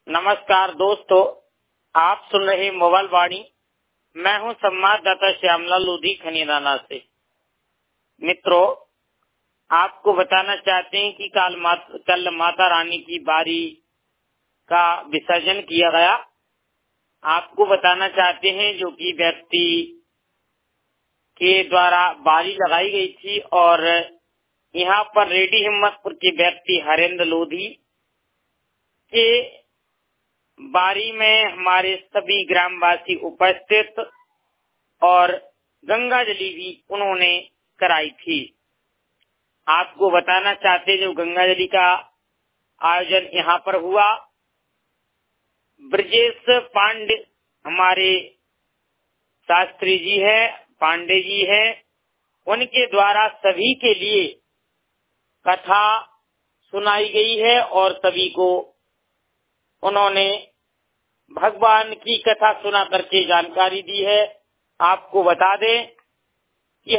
नमस्कार दोस्तों, आप सुन रहे मोबाइल वाणी। मैं हूं संवाददाता श्यामलाल लोधी खनीराना से। मित्रों, आपको बताना चाहते हैं कि कल माता रानी की बारी का विसर्जन किया गया। आपको बताना चाहते हैं जो कि व्यक्ति के द्वारा बारी लगाई गई थी और यहाँ पर रेडी हिम्मतपुर के व्यक्ति हरेंद्र लोधी के बारी में हमारे सभी ग्रामवासी उपस्थित और गंगा जली भी उन्होंने कराई थी। आपको बताना चाहते जो गंगा जली का आयोजन यहाँ पर हुआ, ब्रजेश पांडे हमारे शास्त्री जी है, पांडे जी है, उनके द्वारा सभी के लिए कथा सुनाई गई है और सभी को उन्होंने भगवान की कथा सुना करके जानकारी दी है। आपको बता दें कि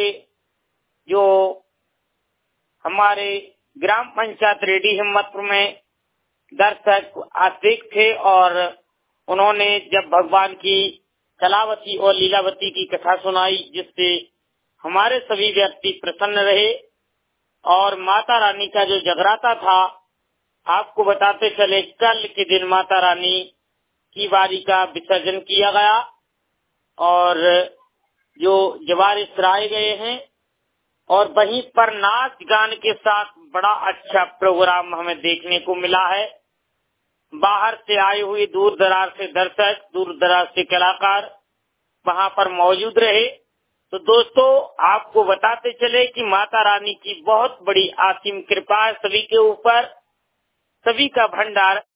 हमारे ग्राम पंचायत रेडी हिम्मतपुर में दर्शक आस्तिक थे और उन्होंने जब भगवान की कलावती और लीलावती की कथा सुनाई, जिससे हमारे सभी व्यक्ति प्रसन्न रहे और माता रानी का जो जगराता था, आपको बताते चले कल के दिन माता रानी की बारी का विसर्जन किया गया और जो जवारे सराए गए हैं और वहीं पर नाच गान के साथ बड़ा अच्छा प्रोग्राम हमें देखने को मिला है। बाहर से आए हुए दूर दराज से दर्शक, दूर दराज से कलाकार वहां पर मौजूद रहे। तो दोस्तों, आपको बताते चले कि माता रानी की बहुत बड़ी असीम कृपा है सभी के ऊपर। सभी का भंडार